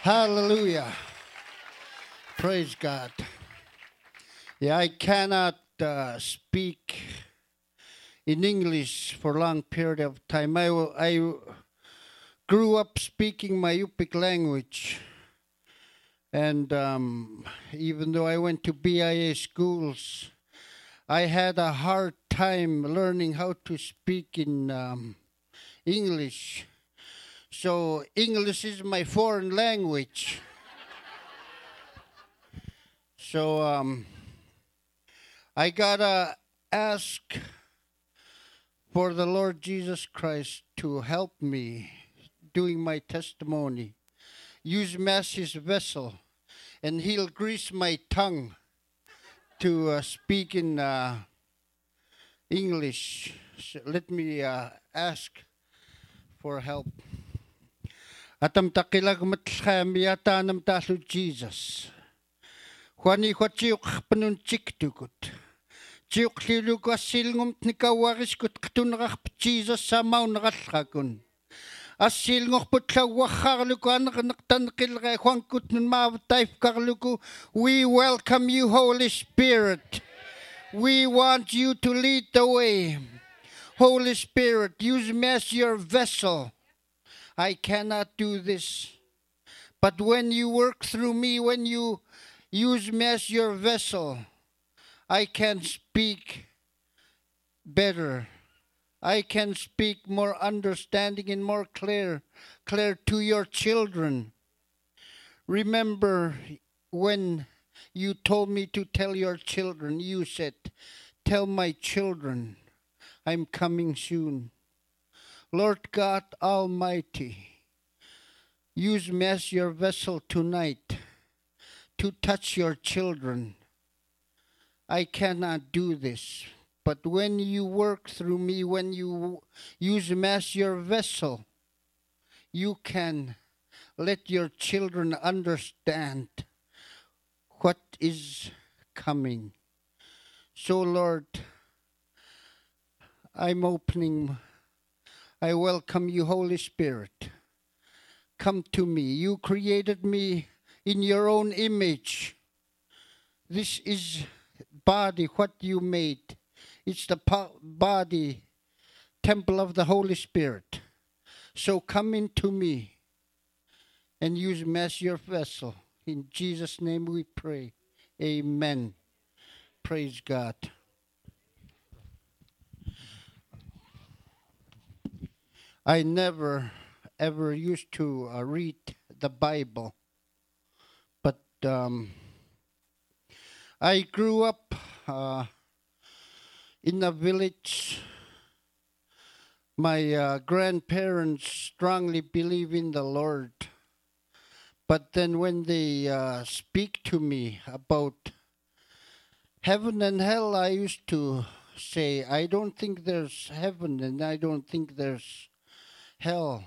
Hallelujah. Praise God. Yeah, I cannot speak in English for a long period of time. I grew up speaking my Yupik language. And even though I went to BIA schools, I had a hard time learning how to speak in English. So English is my foreign language. So I gotta ask for the Lord Jesus Christ to help me doing my testimony. Use me as his vessel, and he'll grease my tongue to speak in English. So let me ask for help. Atam takilag matkhamiata nam talu Jesus. Juani huachiuk panun chiktukut. Chiuk liluka silngum nikawaris kut ktunrach Jesus samau nagalakun. Asilngok putla wakharluku anaktan kilre huankut nmav taif karluku. We welcome you, Holy Spirit. We want you to lead the way. Holy Spirit, use me as your vessel. I cannot do this. But when you work through me, when you use me as your vessel, I can speak better. I can speak more understanding and more clear to your children. Remember when you told me to tell your children, you said, tell my children, I'm coming soon. Lord God Almighty, use me as your vessel tonight to touch your children. I cannot do this, but when you work through me, when you use me as your vessel, you can let your children understand what is coming. So, Lord, I welcome you, Holy Spirit. Come to me. You created me in your own image. This is body, what you made. It's the body, temple of the Holy Spirit. So come into me and use me as your vessel. In Jesus' name we pray. Amen. Praise God. I never ever used to read the Bible, but I grew up in a village. My grandparents strongly believe in the Lord, but then when they speak to me about heaven and hell, I used to say, I don't think there's heaven and I don't think there's hell.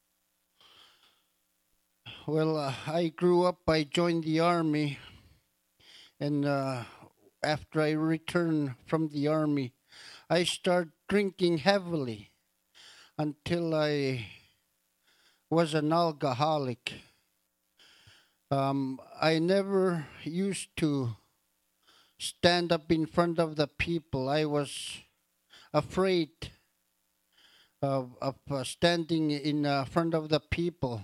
Well, I grew up, I joined the army, and after I returned from the army, I started drinking heavily until I was an alcoholic. I never used to stand up in front of the people. I was afraid of standing in front of the people.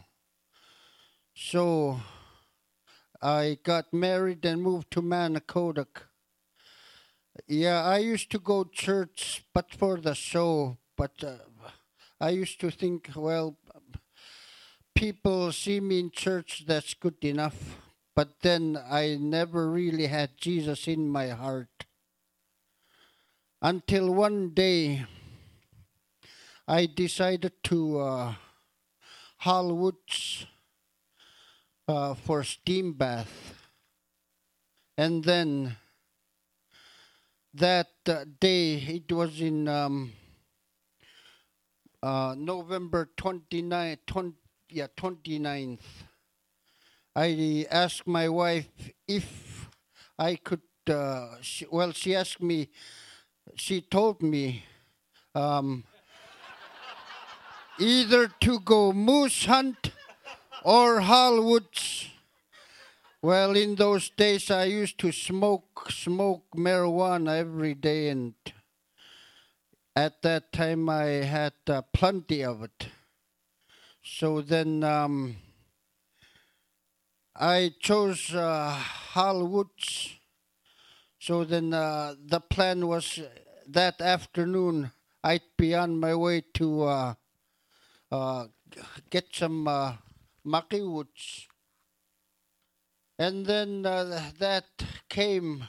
So I got married and moved to Manakodak. Yeah, I used to go to church, but for the show. But I used to think, well, people see me in church, that's good enough. But then I never really had Jesus in my heart. Until one day, I decided to haul woods for steam bath. And then that day, it was in November 29th. I asked my wife if I could, she asked me, she told me either to go moose hunt or Hollywood's. Well, in those days, I used to smoke marijuana every day, and at that time, I had plenty of it. So then I chose Hollywood's. So then the plan was that afternoon I'd be on my way to get some Maki Woods. And then that came,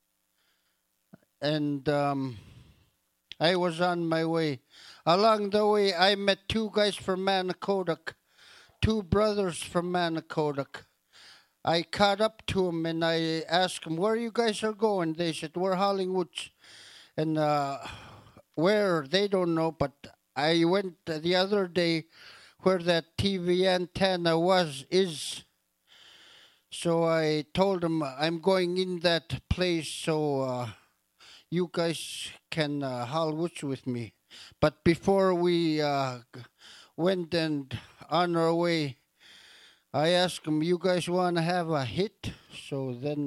and I was on my way. Along the way, I met two guys from Manakodak, two brothers from Manakodak. I caught up to them and I asked them, where you guys are going? They said, we're Hollingwoods. And where, they don't know, but I went the other day where that TV antenna is. So I told them I'm going in that place so you guys can Hollingwoods with me. But before we went and on our way, I asked them, you guys want to have a hit? So then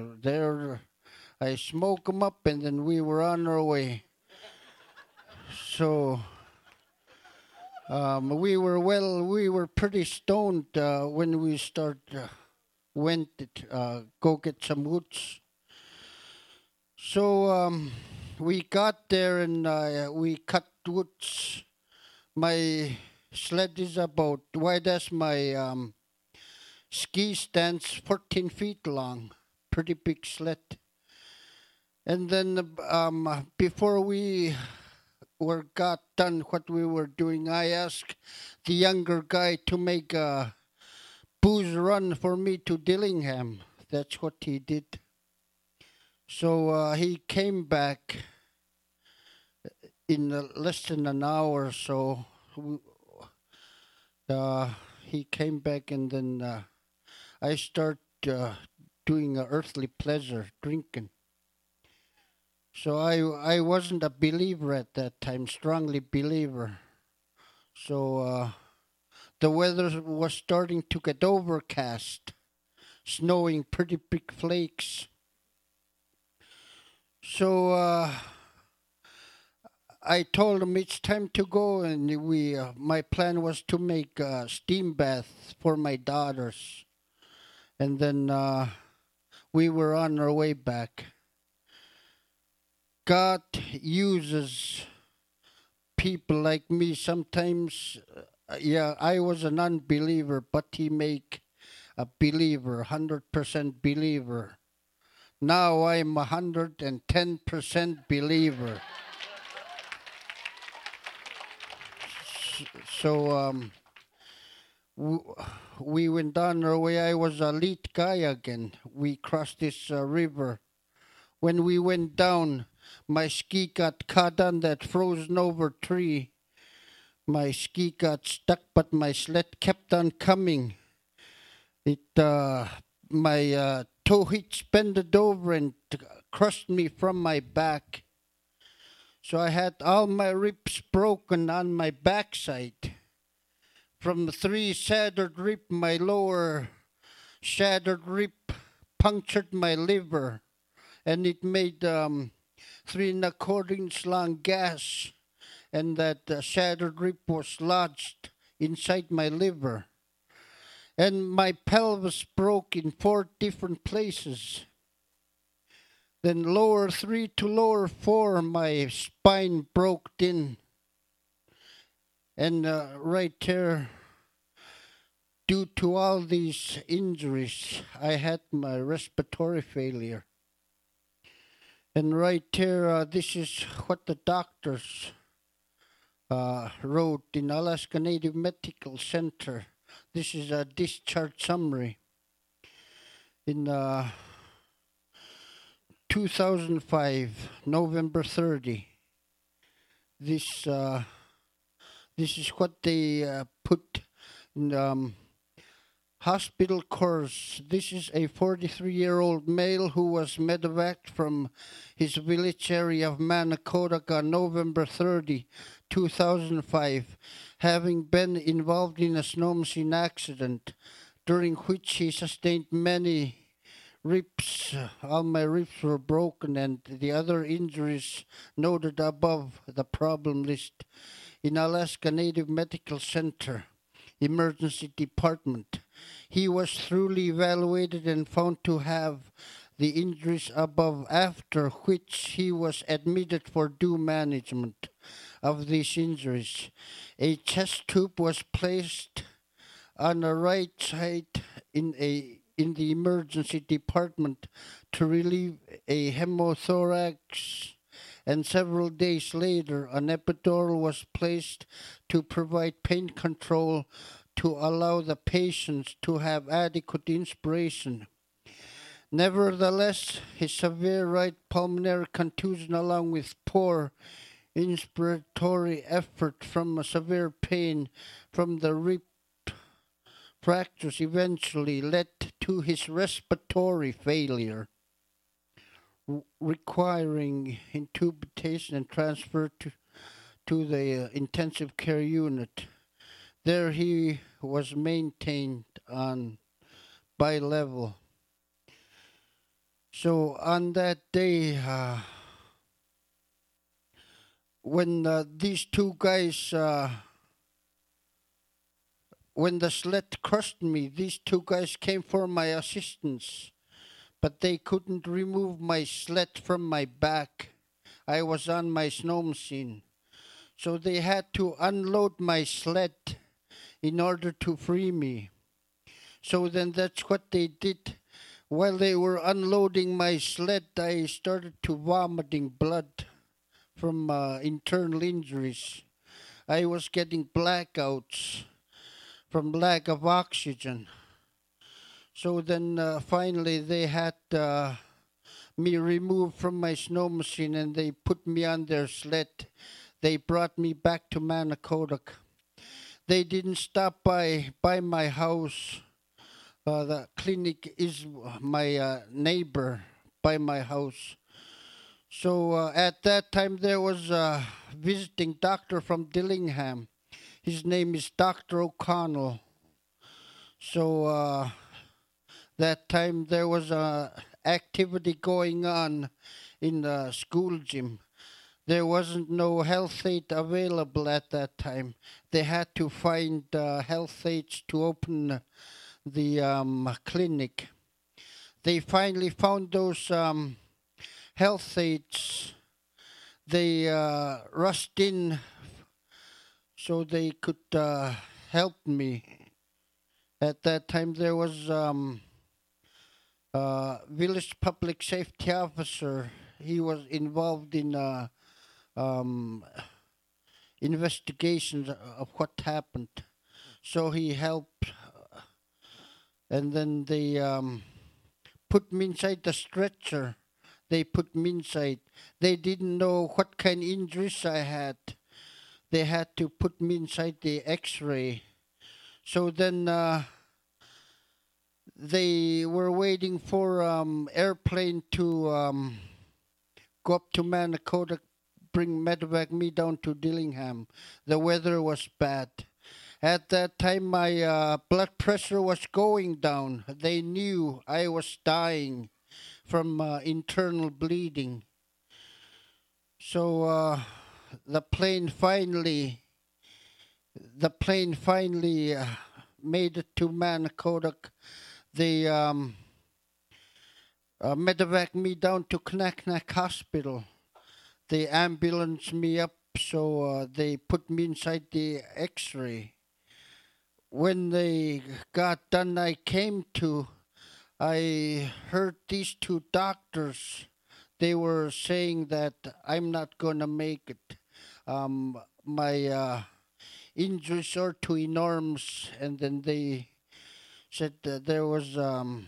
I smoked them up and then we were on our way. So we were pretty stoned when we went to go get some woods. So we got there and we cut woods. My sled is about wide as my ski stands, 14 feet long, pretty big sled. And then before we got done what we were doing, I asked the younger guy to make a booze run for me to Dillingham. That's what he did. So he came back in less than an hour. So he came back and then I start doing a earthly pleasure, drinking. So I wasn't a believer at that time, strongly believer. So the weather was starting to get overcast, snowing pretty big flakes. So I told him it's time to go, and my plan was to make a steam bath for my daughters. And then we were on our way back. God uses people like me sometimes. I was an unbeliever, but he make a believer, 100% believer. Now I'm 110% believer. So we went on our way. I was a lead guy again. We crossed this river. When we went down, my ski got caught on that frozen over tree. My ski got stuck, but my sled kept on coming. My toe hitch bended over and crushed me from my back. So I had all my ribs broken on my backside. From the 3 shattered rib, my lower shattered rib punctured my liver, and it made 3 1/4 long gash, and that shattered rib was lodged inside my liver. And my pelvis broke in 4 different places. Then lower 3 to lower 4, my spine broke in. And right there, due to all these injuries, I had my respiratory failure. And right there, this is what the doctors wrote in Alaska Native Medical Center. This is a discharge summary. In 2005, November 30, this is what they put in Hospital course. This is a 43-year-old male who was medevaced from his village area of Manakodak on November 30, 2005, having been involved in a snow machine accident during which he sustained many ribs. All my ribs were broken, and the other injuries noted above the problem list in Alaska Native Medical Center Emergency Department. He was thoroughly evaluated and found to have the injuries above, after which he was admitted for due management of these injuries. A chest tube was placed on the right side in the emergency department to relieve a hemothorax, and several days later an epidural was placed to provide pain control to allow the patients to have adequate inspiration. Nevertheless, his severe right pulmonary contusion, along with poor inspiratory effort from a severe pain from the rib fractures, eventually led to his respiratory failure, requiring intubation and transfer to the intensive care unit. There he was maintained on bi-level. So on that day, when these two guys, when the sled crushed me, these two guys came for my assistance, but they couldn't remove my sled from my back. I was on my snow machine. So they had to unload my sled in order to free me. So then that's what they did. While they were unloading my sled, I started to vomiting blood from internal injuries. I was getting blackouts from lack of oxygen. So then finally they had me removed from my snow machine, and they put me on their sled. They brought me back to Manakodak. They didn't stop by my house. The clinic is my neighbor by my house. So at that time there was a visiting doctor from Dillingham. His name is Dr. O'Connell. So that time there was a activity going on in the school gym. There wasn't no health aid available at that time. They had to find health aides to open the clinic. They finally found those health aides. They rushed in so they could help me. At that time there was village public safety officer. He was involved in investigations of what happened. So he helped, and then they put me inside the stretcher. They put me inside. They didn't know what kind of injuries I had. They had to put me inside the X-ray. So then they were waiting for airplane to go up to Manakodak, medevac me down to Dillingham. The weather was bad. At that time, my blood pressure was going down. They knew I was dying from internal bleeding. So the plane finally made it to Manakodak. They medevac me down to Knaknak Hospital. They ambulanced me up, so they put me inside the X-ray. When they got done, I heard these two doctors. They were saying that I'm not going to make it. My injuries are too enormous. And then they said that there was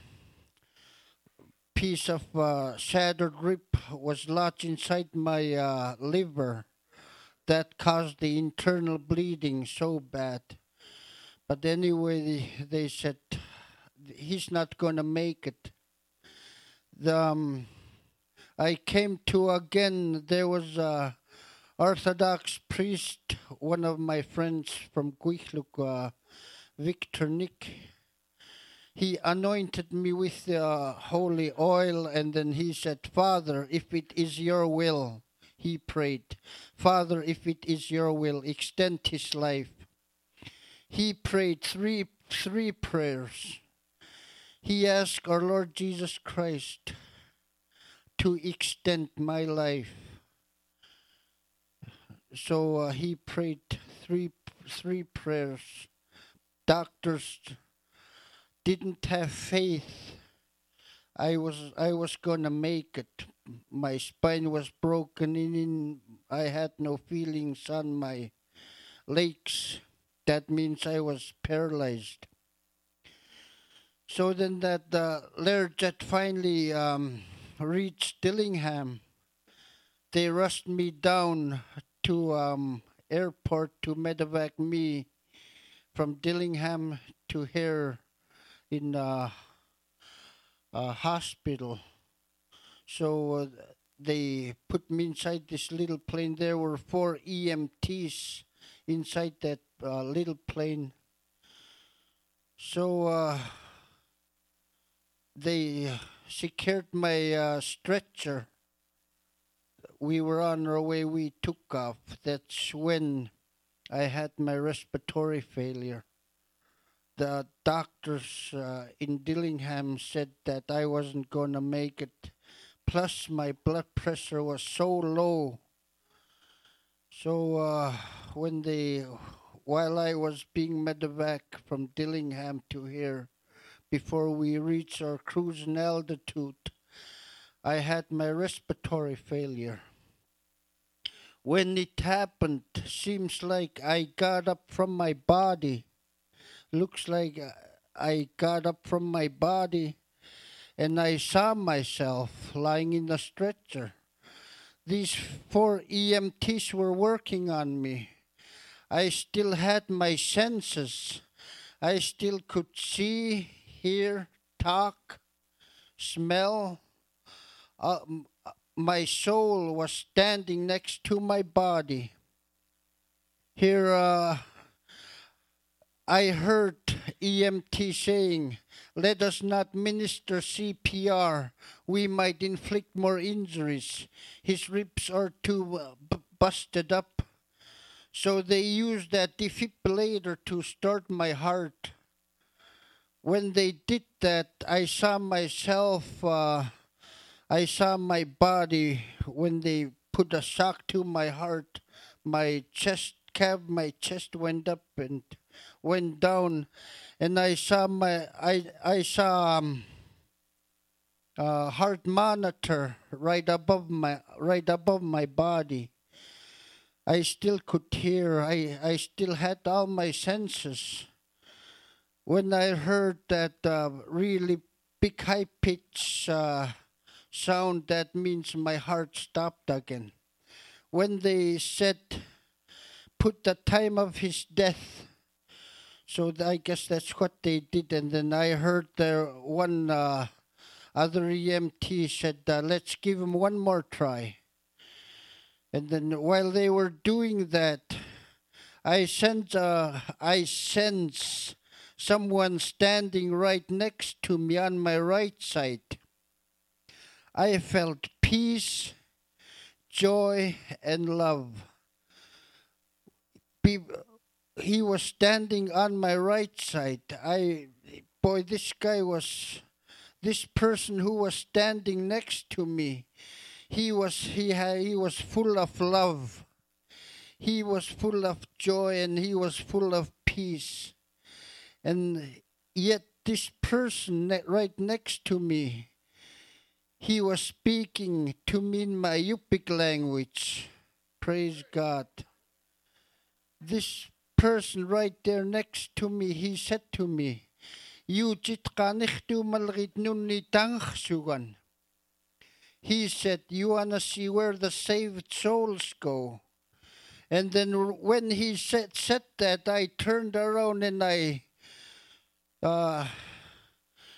piece of shattered rib was lodged inside my liver. That caused the internal bleeding so bad. But anyway, they said he's not going to make it. I came to again, there was a Orthodox priest, one of my friends from Guihluk, Victor Nick. He anointed me with the holy oil, and then he said, Father, if it is your will, he prayed, Father, if it is your will, extend his life. He prayed three prayers. He asked our Lord Jesus Christ to extend my life. So he prayed three prayers. Doctors didn't have faith. I was gonna make it. My spine was broken in. I had no feelings on my legs. That means I was paralyzed. So then that the Learjet finally reached Dillingham. They rushed me down to airport to medevac me from Dillingham to here in hospital. So they put me inside this little plane. There were 4 EMTs inside that little plane. So they secured my stretcher. We were on our way, we took off. That's when I had my respiratory failure. The doctors in Dillingham said that I wasn't going to make it. Plus, my blood pressure was so low. So while I was being medevac from Dillingham to here, before we reached our cruising altitude, I had my respiratory failure. When it happened, seems like I got up from my body. Looks like I got up from my body and I saw myself lying in the stretcher. These 4 EMTs were working on me. I still had my senses. I still could see, hear, talk, smell. My soul was standing next to my body. Here I heard EMT saying, let us not minister CPR. We might inflict more injuries. His ribs are too busted up. So they used that defibrillator to start my heart. When they did that, I saw myself, I saw my body. When they put a shock to my heart, my chest went up and went down, and I saw heart monitor right above my body. I still could hear. I still had all my senses. When I heard that really big high pitch sound, that means my heart stopped again. When they said, put the time of his death, so I guess that's what they did. And then I heard there one other EMT said, let's give him one more try. And then while they were doing that, I sense someone standing right next to me on my right side. I felt peace, joy, and love. He was standing on my right side. This person who was standing next to me, he was full of love. He was full of joy and he was full of peace. And yet this person right next to me, he was speaking to me in my Yupik language. Praise God. This person right there next to me, he said to me, he said, you want to see where the saved souls go? And then when he said that, I turned around and I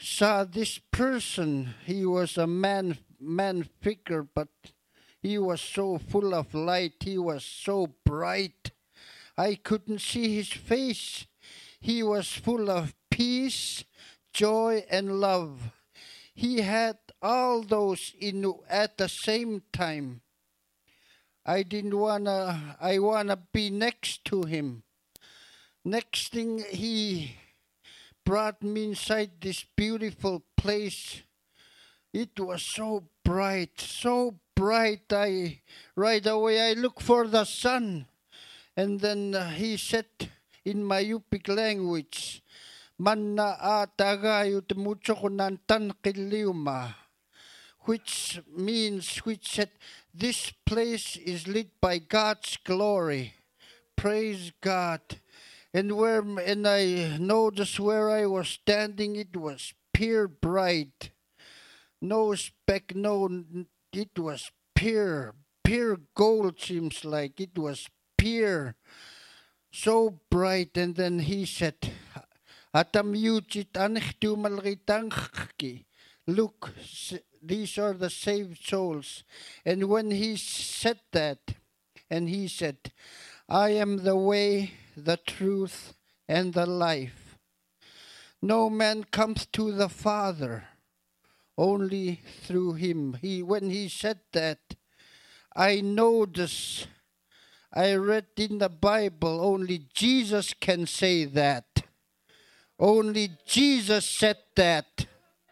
saw this person. He was a man figure, but he was so full of light. He was so bright. I couldn't see his face. He was full of peace, joy, and love. He had all those at the same time. I wanna be next to him. Next thing, he brought me inside this beautiful place. It was so bright, so bright. Right away I look for the sun. And then he said in my Yupik language, Manna atagayo temuchokunan tan kiliuma, which said, this place is lit by God's glory. Praise God. And I noticed where I was standing, it was pure bright. No speck, it was pure gold, seems like. It was pure, so bright. And then he said, Atam yuchit anechtu malritangki. Look, these are the saved souls. And when he said that, and he said, I am the way, the truth, and the life. No man comes to the Father, only through him. When he said that, I noticed, I read in the Bible, only Jesus can say that. Only Jesus said that.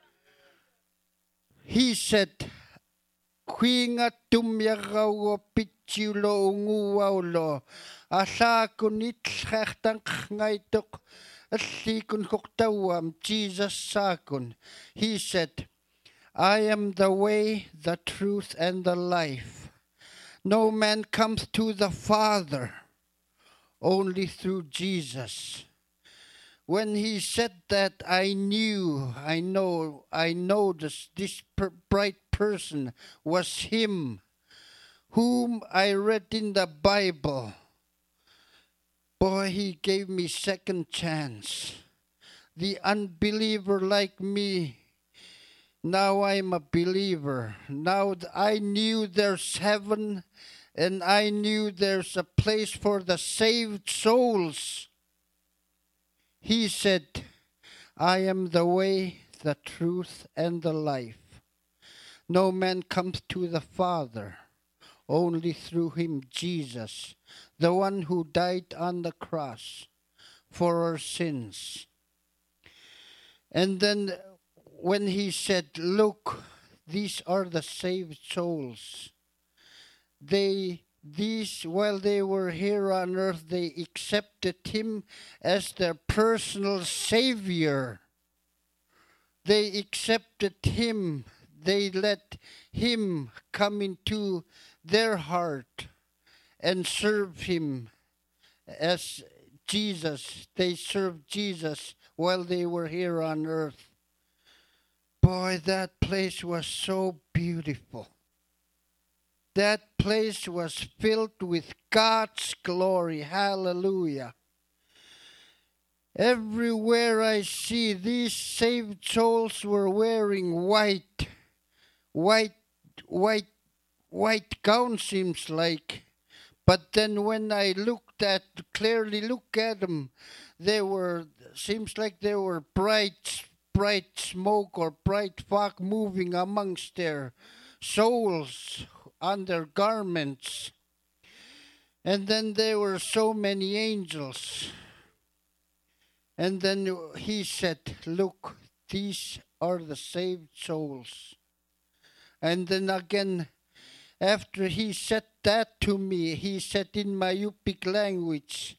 He said, Kuinga tumyagawa pichulo unguwaulo. Asakun itchachtang ngaitok atlikun koktawam Jesus sakun. He said, I am the way, the truth, and the life. No man comes to the Father, only through Jesus. When he said that, I know this bright person was him, whom I read in the Bible. Boy, he gave me second chance. The unbeliever like me, now I'm a believer. Now I knew there's heaven, and I knew there's a place for the saved souls. He said, I am the way, the truth, and the life. No man comes to the Father, only through him, Jesus, the one who died on the cross for our sins. And then when he said, look, these are the saved souls. While they were here on earth, they accepted him as their personal savior. They accepted him. They let him come into their heart and serve him as Jesus. They served Jesus while they were here on earth. Boy, that place was so beautiful. That place was filled with God's glory. Hallelujah. Everywhere I see, these saved souls were wearing white gowns, seems like. But then when I clearly look at them, seems like they were bright smoke or bright fog moving amongst their souls on their garments. And then there were so many angels. And then he said, look, these are the saved souls. And then again, after he said that to me, he said in my Yupik language,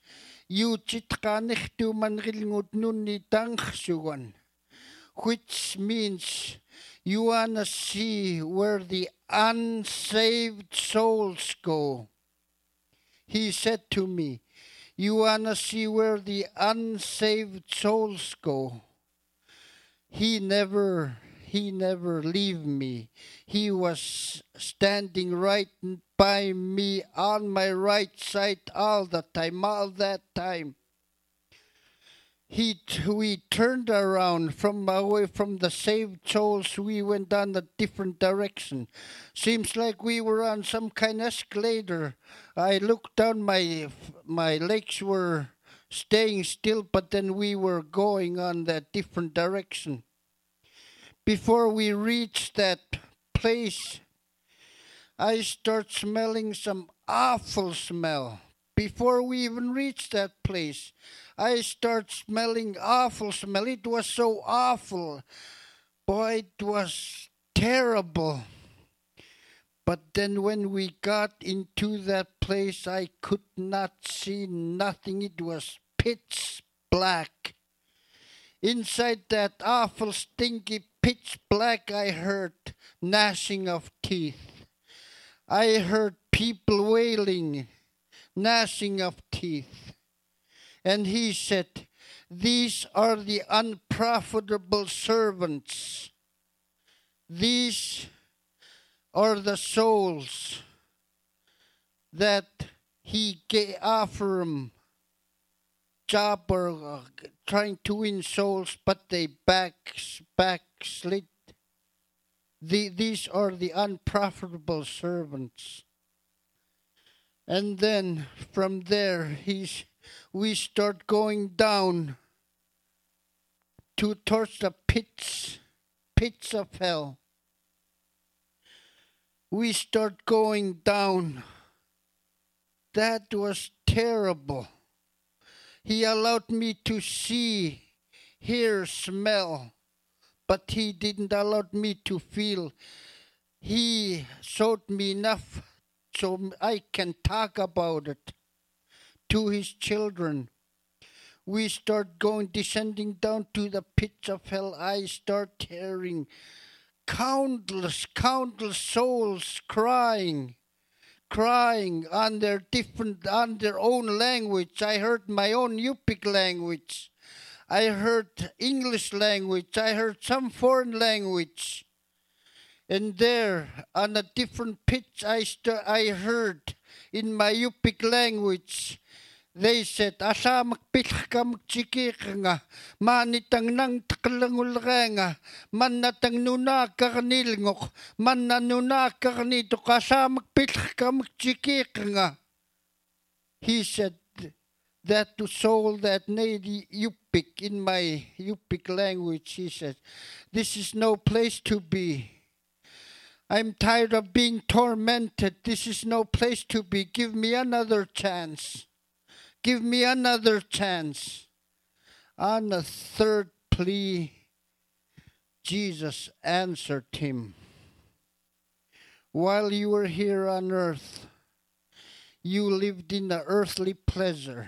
which means you want to see where the unsaved souls go. He said to me, you want to see where the unsaved souls go. He never leave me. He was standing right by me on my right side all that time. we turned around from away from the saved souls. We went on a different direction. Seems like we were on some kind of escalator. I looked down, my legs were staying still, but then we were going on that different direction. Before we reached that place, I start smelling some awful smell. Before we even reached that place, I start smelling awful smell. It was so awful. Boy, it was terrible. But then when we got into that place, I could not see nothing. It was pitch black. Inside that awful, stinky pitch black, I heard gnashing of teeth. I heard people wailing, gnashing of teeth. And he said, "These are the unprofitable servants. These are the souls that he offer them job or trying to win souls, but they backslid. These are the unprofitable servants." And then from there, we start going down towards the pits of hell. We start going down. That was terrible. He allowed me to see, hear, smell, but he didn't allow me to feel. He showed me enough so I can talk about it to his children. We start descending down to the pits of hell. I start hearing countless souls crying on their own language. I heard my own Yupik language. I heard English language. I heard some foreign language. And there, on a different pitch, I heard in my Yupik language, they said, "Asa magpilh ka magchikik nga, manitang nang takalangul nga, manatang nuna ka kanilngok, mananuna ka kanito, asa magpilh ka magchikik nga." He said that to soul that need Yupik, in my Yupik language, he said, "This is no place to be. I'm tired of being tormented. This is no place to be. Give me another chance. Give me another chance." On the third plea, Jesus answered him, "While you were here on earth, you lived in the earthly pleasure.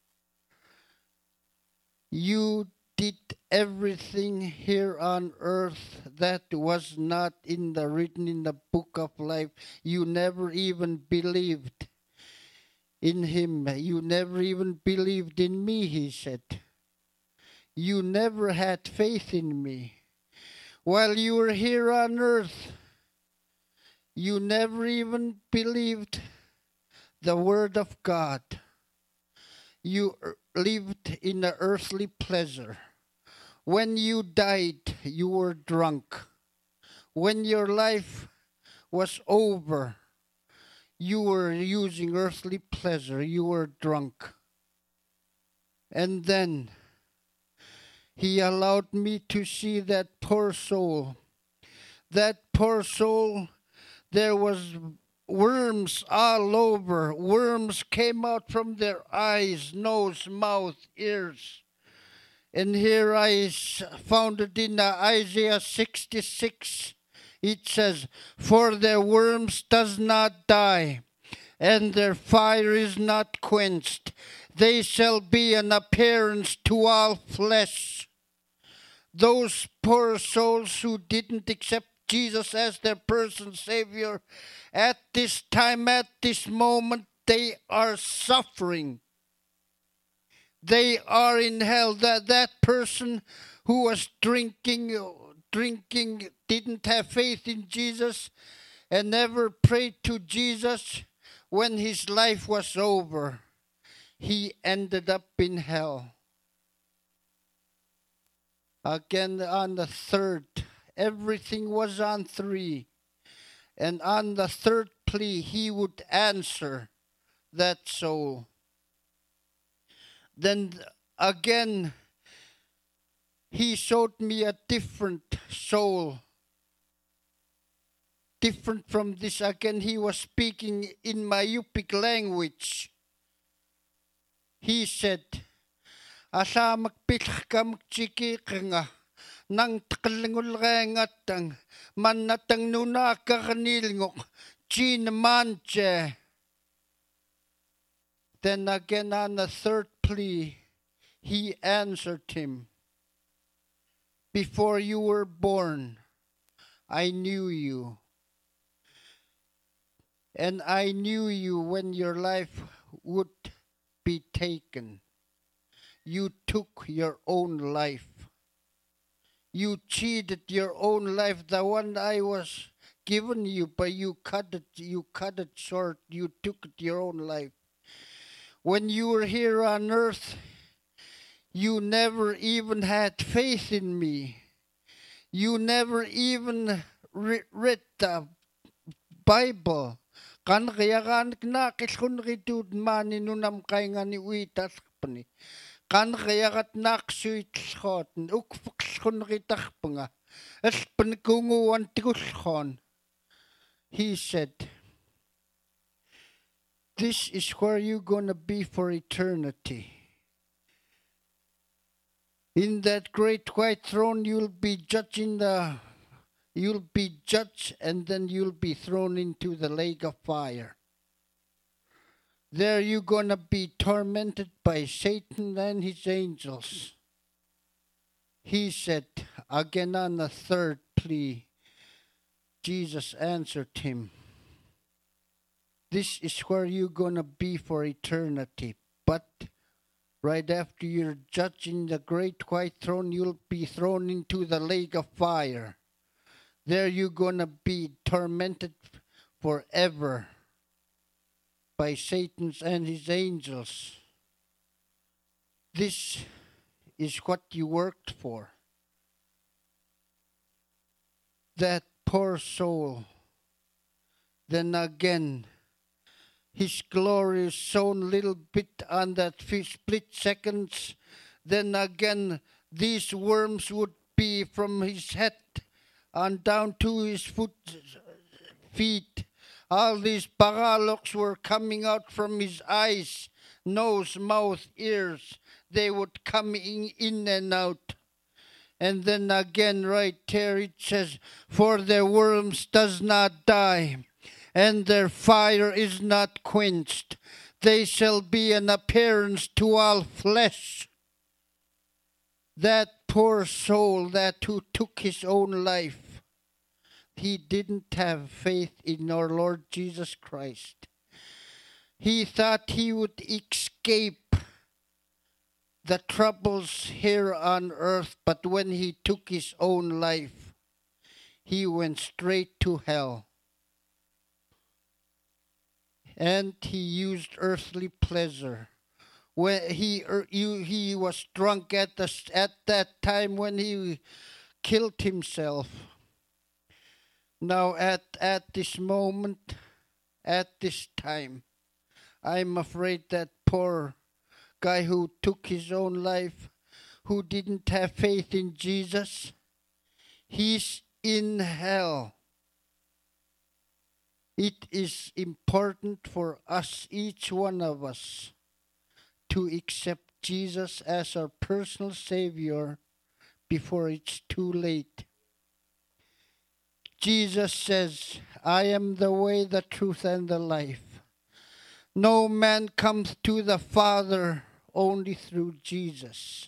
You did everything here on earth that was not written in the book of life. You never even believed in him. You never even believed in me," he said. "You never had faith in me. While you were here on earth, you never even believed the word of God. You lived in the earthly pleasure. When you died, you were drunk. When your life was over, you were using earthly pleasure. You were drunk." And then he allowed me to see that poor soul. That poor soul, there was worms all over. Worms came out from their eyes, nose, mouth, ears. And here I found it in Isaiah 66. It says, "For their worms does not die, and their fire is not quenched. They shall be an appearance to all flesh." Those poor souls who didn't accept Jesus as their personal Savior, at this time, at this moment, they are suffering. They are in hell. That person who was drinking, didn't have faith in Jesus and never prayed to Jesus, when his life was over, he ended up in hell. Again on the third, everything was on three. And on the third plea, he would answer that soul. Then again, he showed me a different soul. Different from this. Again, he was speaking in my Yupik language. He said, Asa magpilh ka magchiki nga nang takalangul rengatang manatang nuna karnilngok chin manche. Then again on the third plea, he answered him, Before you were born, I knew you. And I knew you when your life would be taken. You took your own life. You cheated your own life, the one I was given you, but you cut it short. You took your own life. When you were here on earth, you never even had faith in me. You never even read the Bible. Kan kaya kan nakikun ritud mani nunam kay nga ni uitas pani. Kan kaya kat naksuit schoten ukfukskun ritak panga. Es penkunguan tikuskon. He said, This is where you're gonna be for eternity. In that great white throne, you'll be judged, and then you'll be thrown into the lake of fire. There you're gonna be tormented by Satan and his angels. He said, again on the third plea, Jesus answered him, This is where you're gonna be for eternity, but right after you're judged in the great white throne, you'll be thrown into the lake of fire. There you're gonna be tormented forever by Satan and his angels. This is what you worked for. That poor soul. Then again, his glory is shown a little bit on that few split seconds. Then again, these worms would be from his head on down to his feet. All these paraloks were coming out from his eyes, nose, mouth, ears. They would come in and out. And then again, right there it says, For their worms does not die, and their fire is not quenched. They shall be an appearance to all flesh. That poor soul that who took his own life, he didn't have faith in our Lord Jesus Christ. He thought he would escape the troubles here on earth, but when he took his own life, he went straight to hell. And he used earthly pleasure. When he was drunk at that time when he killed himself. Now at this moment, at this time, I'm afraid that poor guy who took his own life, who didn't have faith in Jesus, he's in hell. It is important for us, each one of us, to accept Jesus as our personal Savior before it's too late. Jesus says, I am the way, the truth, and the life. No man comes to the Father only through Jesus.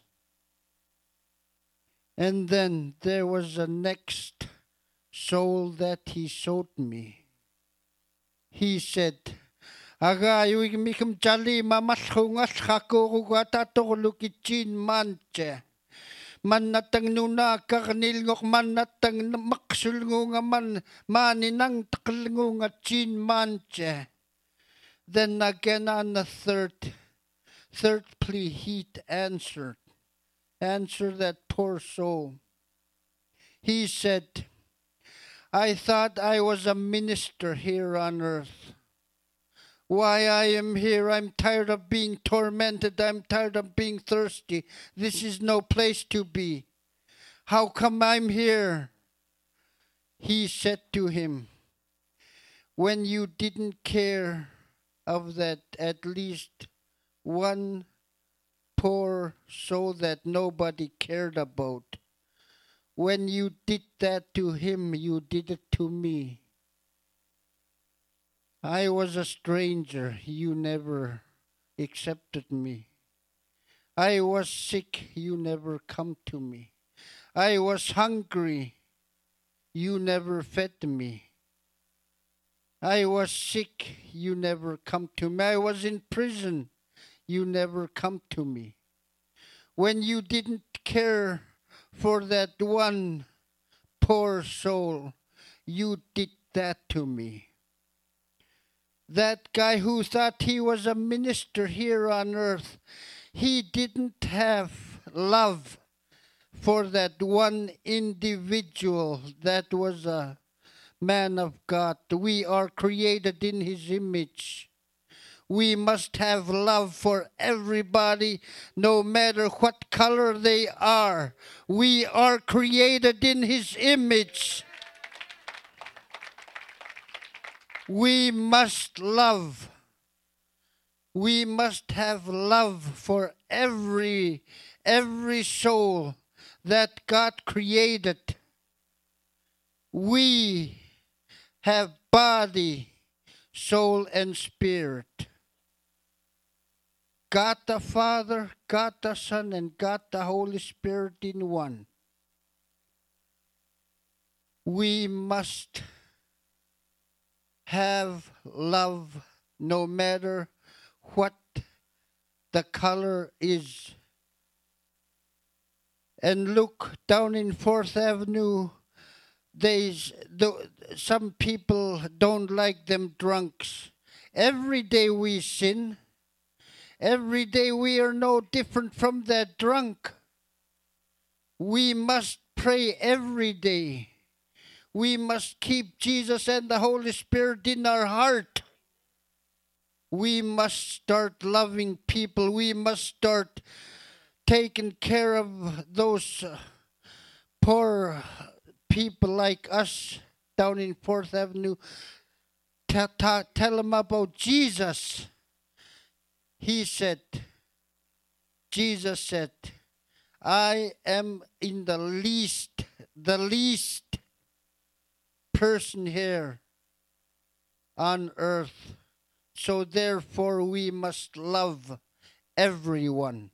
And then there was a next soul that he showed me. He said, Agayu mikum jali mamashungas hakuruata torlukichin manche. Manatang nuna karnilngok manatang maksulngunga maninang taklngunga chin manche. Then again on the third plea he answered answer that poor soul. He said, I thought I was a minister here on earth. Why I am here, I'm tired of being tormented. I'm tired of being thirsty. This is no place to be. How come I'm here? He said to him, when you didn't care of that at least one poor soul that nobody cared about, when you did that to him, you did it to me. I was a stranger, you never accepted me. I was sick, you never come to me. I was hungry, you never fed me. I was sick, you never come to me. I was in prison, you never come to me. When you didn't care for that one poor soul, you did that to me. That guy who thought he was a minister here on earth, he didn't have love for that one individual that was a man of God. We are created in his image. We must have love for everybody, no matter what color they are. We are created in his image. We must love. We must have love for every soul that God created. We have body, soul, and spirit. God the Father, God the Son, and God the Holy Spirit in one. We must have love no matter what the color is. And look down in 4th Avenue, some people don't like them drunks. Every day we sin. Every day we are no different from that drunk. We must pray every day. We must keep Jesus and the Holy Spirit in our heart. We must start loving people. We must start taking care of those poor people like us down in 4th Avenue. Tell them about Jesus. Jesus said, I am in the least person here on earth. So therefore we must love everyone.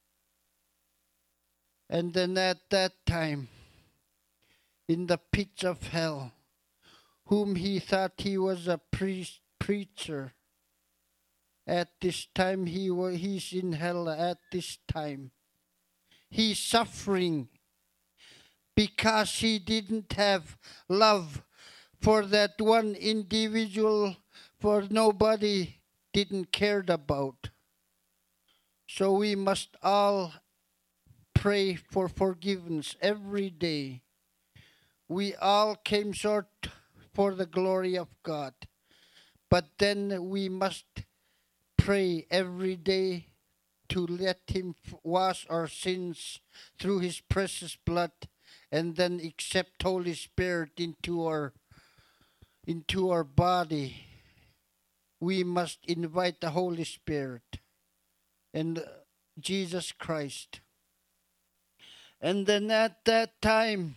And then at that time, in the pits of hell, whom he thought he was a preacher, at this time he's in hell at this time. He's suffering because he didn't have love for that one individual, for nobody didn't care about. So we must all pray for forgiveness every day. We all came short for the glory of God. But then we must pray every day to let him wash our sins through his precious blood, and then accept Holy Spirit into our body. We must invite the Holy Spirit and Jesus Christ. And then at that time,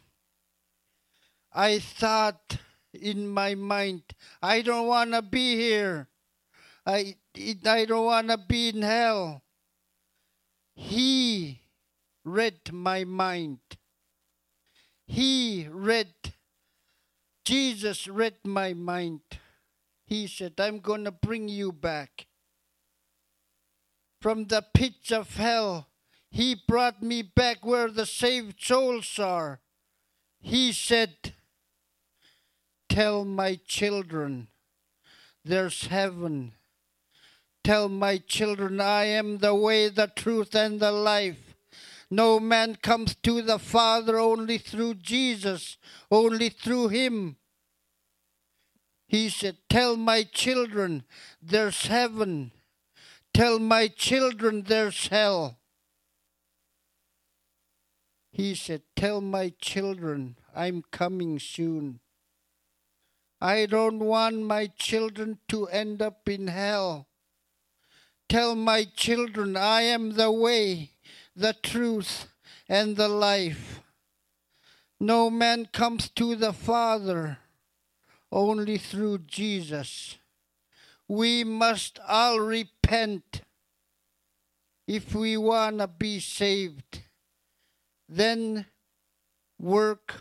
I thought in my mind, I don't want to be here. I don't want to be in hell. He read my mind. Jesus read my mind. He said, I'm going to bring you back from the pits of hell. He brought me back where the saved souls are. He said, tell my children there's heaven. Tell my children I am the way, the truth, and the life. No man comes to the Father only through Jesus, only through him. He said, tell my children there's heaven. Tell my children there's hell. He said, tell my children I'm coming soon. I don't want my children to end up in hell. Tell my children I am the way, the truth, and the life. No man comes to the Father only through Jesus. We must all repent if we want to be saved. Then work.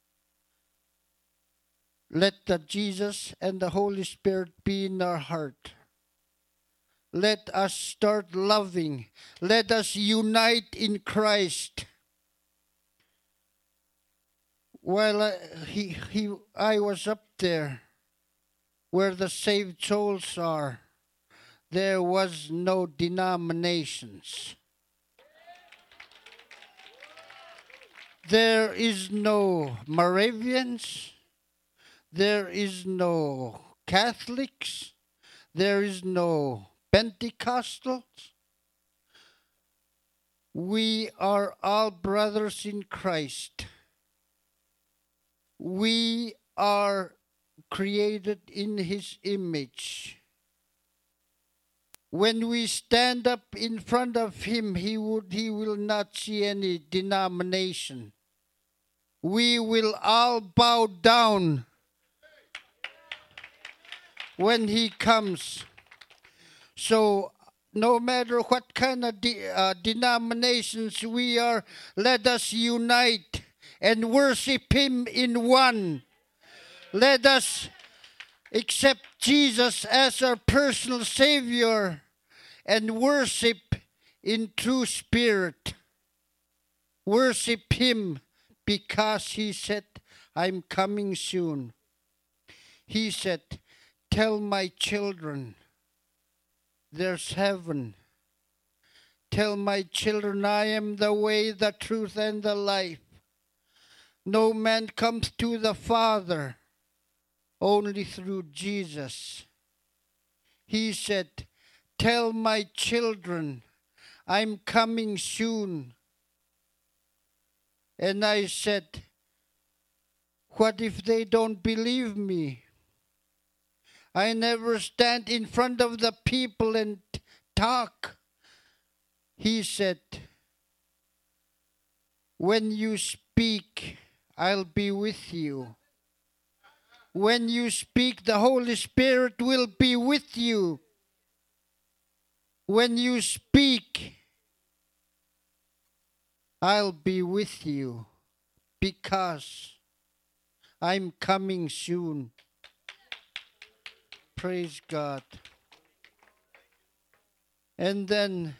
Let the Jesus and the Holy Spirit be in our heart. Let us start loving. Let us unite in Christ. While I was up there where the saved souls are, there was no denominations. There is no Moravians. There is no Catholics. There is no Pentecostals. We are all brothers in Christ. We are created in His image. When we stand up in front of Him, He will not see any denomination. We will all bow down when He comes. So no matter what kind of denominations we are, let us unite and worship Him in one. Let us accept Jesus as our personal Savior and worship in true spirit. Worship Him because He said, I'm coming soon. He said, tell my children there's heaven. Tell my children I am the way, the truth, and the life. No man comes to the Father only through Jesus. He said, tell my children I'm coming soon. And I said, what if they don't believe me? I never stand in front of the people and talk. He said, when you speak, I'll be with you. When you speak, the Holy Spirit will be with you. When you speak, I'll be with you because I'm coming soon. Praise God. And then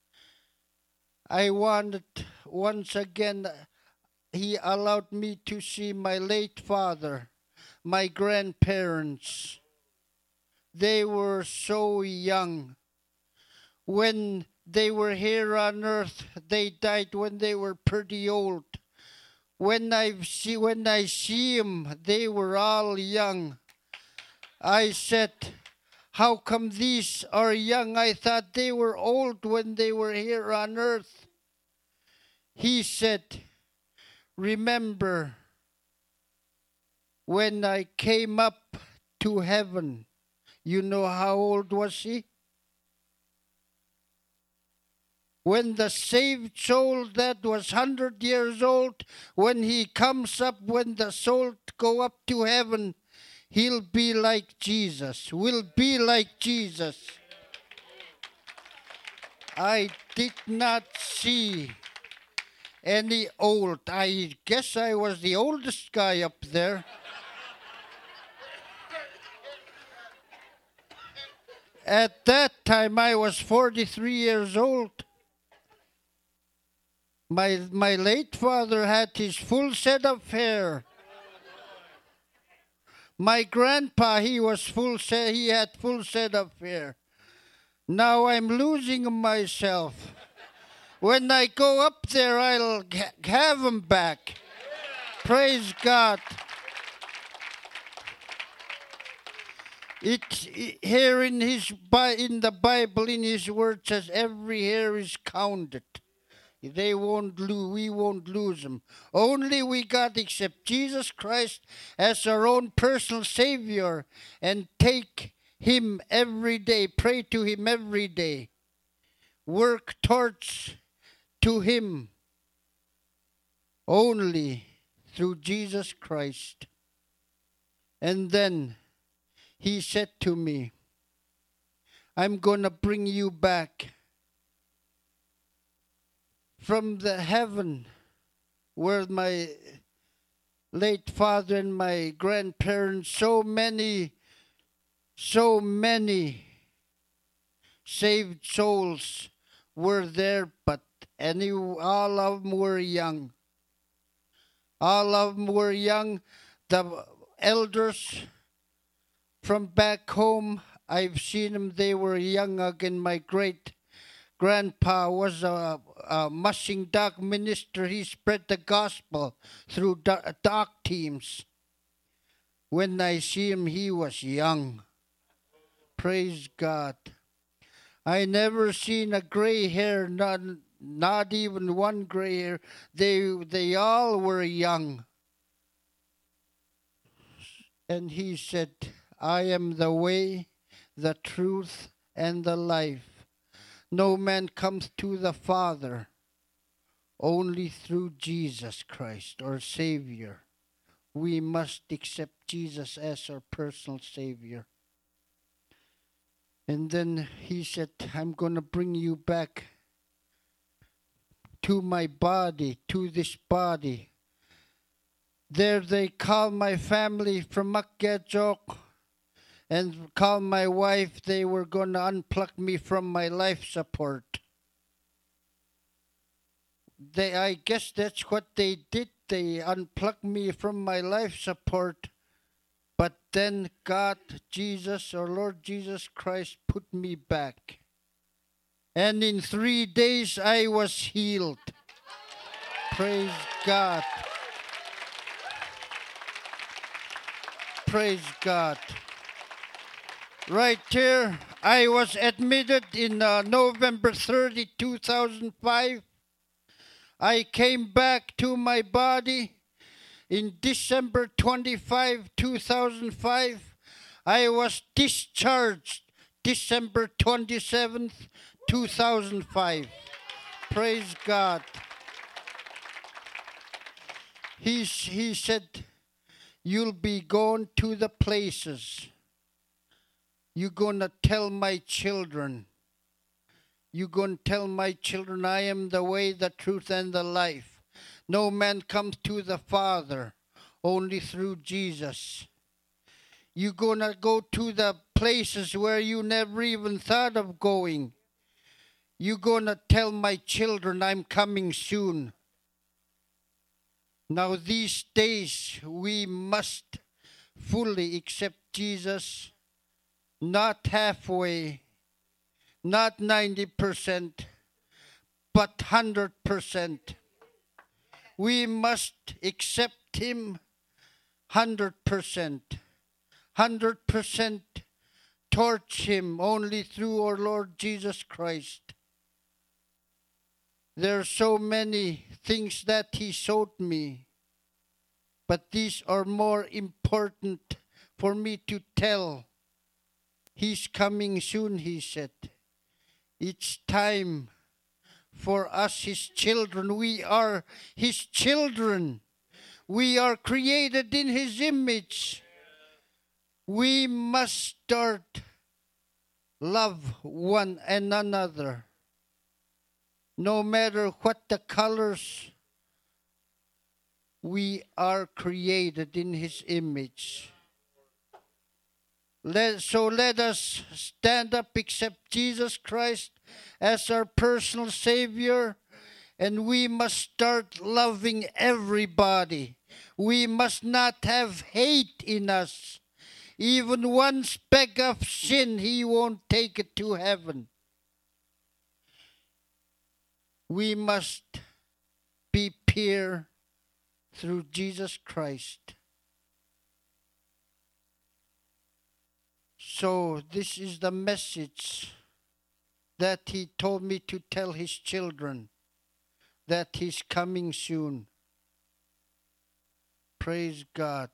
I wanted, once again, He allowed me to see my late father, my grandparents. They were so young. When they were here on earth, they died when they were pretty old. When I see them, they were all young. I said, how come these are young? I thought they were old when they were here on earth. He said, remember when I came up to heaven, you know how old was he? When the saved soul that was 100 years old, when he comes up, when the soul go up to heaven, he'll be like Jesus. Will be like Jesus. I did not see any old. I guess I was the oldest guy up there. At that time, I was 43 years old. My late father had his full set of hair. My grandpa, he had full set of hair. Now I'm losing myself. When I go up there, I'll have them back. Praise God. Here in the Bible, in His Word says every hair is counted. We won't lose them. Only we got to accept Jesus Christ as our own personal Savior and take Him every day. Pray to Him every day. Work towards to Him only through Jesus Christ. And then He said to me, I'm going to bring you back from the heaven where my late father and my grandparents, so many saved souls were there, but all of them were young. All of them were young. The elders from back home, I've seen them, they were young again. My great-grandpa was a mushing dog minister. He spread the gospel through dog teams. When I see him, he was young. Praise God. I never seen a gray hair, not even one gray hair. They all were young. And he said, I am the way, the truth, and the life. No man comes to the Father only through Jesus Christ, our Savior. We must accept Jesus as our personal Savior. And then he said, I'm going to bring you back to my body, to this body. There they call my family from Makgajok and call my wife. They were going to unplug me from my life support. I guess that's what they did. They unplugged me from my life support. But then God, Jesus, our Lord Jesus Christ, put me back. And in 3 days I was healed. Praise God. Praise God. Right here, I was admitted in November 30, 2005. I came back to my body in December 25, 2005. I was discharged December 27th, 2005. Praise God. He said, you'll be going to the places. You're going to tell my children. You're going to tell my children, I am the way, the truth, and the life. No man comes to the Father only through Jesus. You're going to go to the places where you never even thought of going. You're going to tell my children, I'm coming soon. Now these days, we must fully accept Jesus, not halfway, not 90%, but 100%. We must accept Him 100%. 100% towards Him only through our Lord Jesus Christ. There are so many things that He showed me, but these are more important for me to tell. He's coming soon, He said. It's time for us, His children. We are His children. We are created in His image. We must start love one and another. No matter what the colors, we are created in His image. So let us stand up, accept Jesus Christ as our personal Savior, and we must start loving everybody. We must not have hate in us. Even one speck of sin, He won't take it to heaven. We must be pure through Jesus Christ. So this is the message that he told me to tell his children, that he's coming soon. Praise God.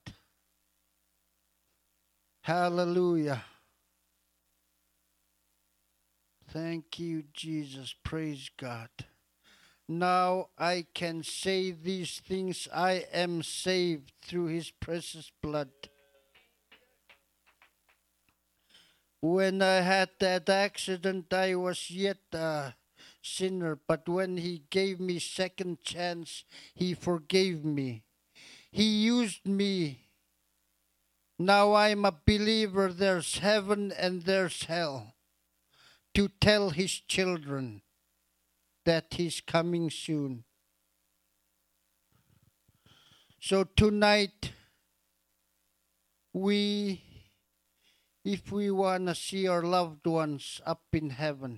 Hallelujah. Thank you, Jesus. Praise God. Now I can say these things. I am saved through his precious blood. When I had that accident, I was yet a sinner, but when he gave me second chance, he forgave me. He used me. Now I'm a believer. There's heaven and there's hell, to tell his children that he's coming soon. So tonight, if we want to see our loved ones up in heaven,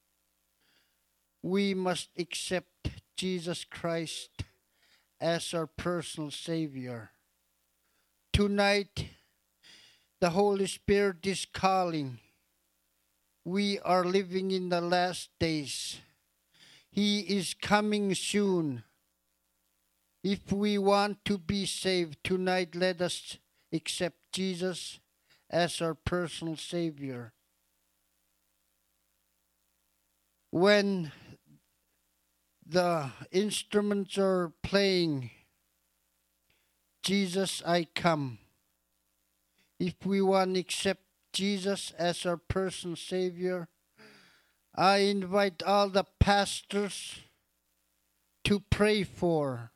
we must accept Jesus Christ as our personal Savior. Tonight, the Holy Spirit is calling. We are living in the last days. He is coming soon. If we want to be saved tonight, let us accept Jesus as our personal Savior. When the instruments are playing, Jesus, I come. If we want to accept Jesus as our personal Savior, I invite all the pastors to pray for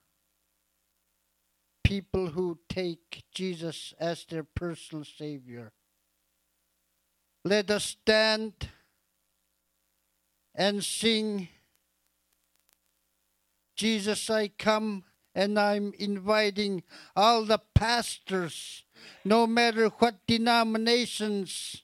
people who take Jesus as their personal Savior. Let us stand and sing, Jesus, I come, and I'm inviting all the pastors, no matter what denominations,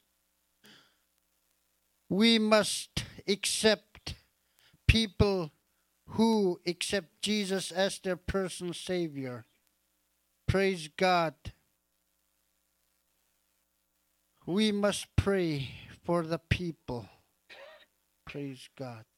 we must accept people who accept Jesus as their personal Savior. Praise God. We must pray for the people. Praise God.